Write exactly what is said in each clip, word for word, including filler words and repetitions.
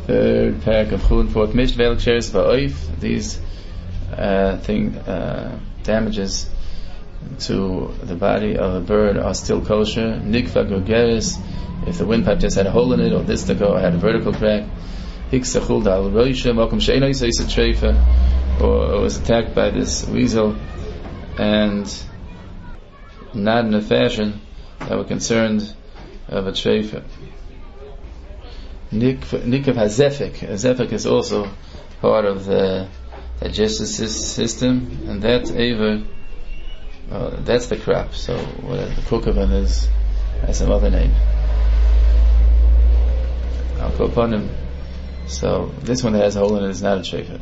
third parak of Chulin, fourth Mishnah, Ve'el Ksheres Va'oif. These uh, thing uh, damages to the body of a bird are still kosher. Nikva Gogeres, if the windpipe just had a hole in it, or this to go had a vertical crack. Hiksachul Dal Roisha, Malcolm Sheino Yisayis Treifa, or was attacked by this weasel, and not in a fashion that were concerned of a treifa. Nikav Hazefik. Hazefik is also part of the digestive system, and that Ava, uh, that's the crop. So what the Kukavan is, has some other name. I'll go upon him. So this one that has a hole in it is not a treifa.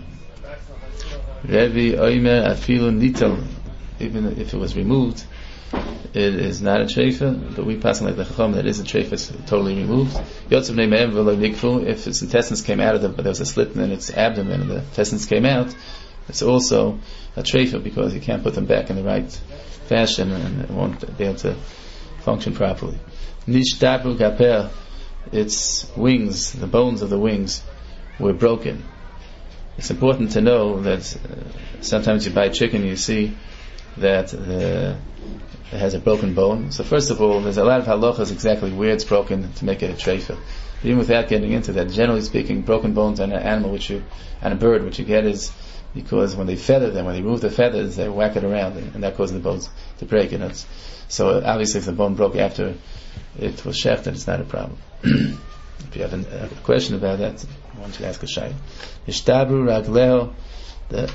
Revi Oimer Afilu Nital, even if it was removed, it is not a treifa, but we pass on like the chacham that is a treifa, it's totally removed. Yotzav Neimeim V'lo Nikfu, if its intestines came out of the, but there was a slit in its abdomen and the intestines came out, it's also a treifa because you can't put them back in the right fashion and it won't be able to function properly. Nishtabru Gaper, its wings, the bones of the wings were broken. It's important to know that uh, sometimes you buy chicken and you see that the, it has a broken bone. So first of all, there's a lot of halachas exactly where it's broken to make it a treifa. Even without getting into that, generally speaking, broken bones on an animal, which you, on a bird, which you get is because when they feather them, when they remove the feathers, they whack it around, and, and that causes the bones to break. And it's, so obviously, if the bone broke after it was shafted, it's not a problem. If you have a, a question about that, I want you to ask a shay. Ishtabru ragleo, the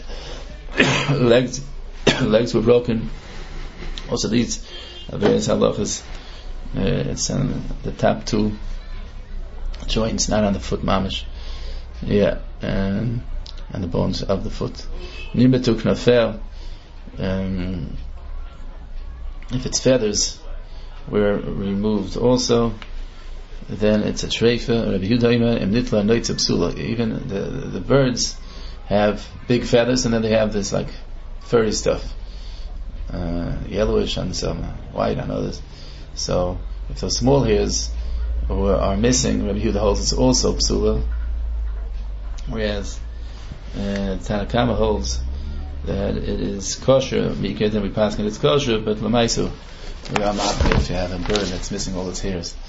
legs legs were broken. Also, these are various halachas. Uh, it's on the top two joints, not on the foot mamish. Yeah, and and the bones of the foot. Nimetu knafel. Um, if its feathers were removed, also, then it's a treifa. Rabbi Yehuda im nitla noitz psula. Even the the birds have big feathers, and then they have this like furry stuff, uh, yellowish on some, white on others. So if those small hairs are missing, Rabbi Yehuda holds it's also psula. Whereas uh, Tanakama holds that it is kosher. Because then we pass it it's kosher, but l'maisu we are not if you have a bird that's missing all its hairs.